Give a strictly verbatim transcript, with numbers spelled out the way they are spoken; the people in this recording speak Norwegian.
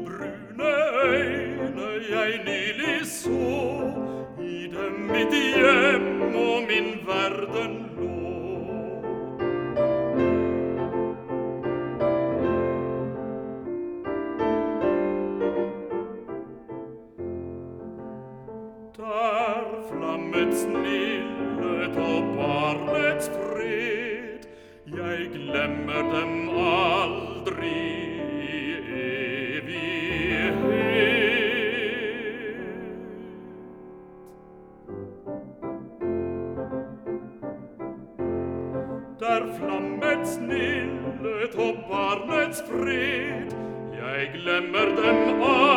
brune øyne jeg nylig så, i dem mitt hjem og min verden lå. Der flammet snillet og barnets fred, jeg glemmer dem aldri i evighet. Der flammet snillet og barnets fred, jeg glemmer dem aldri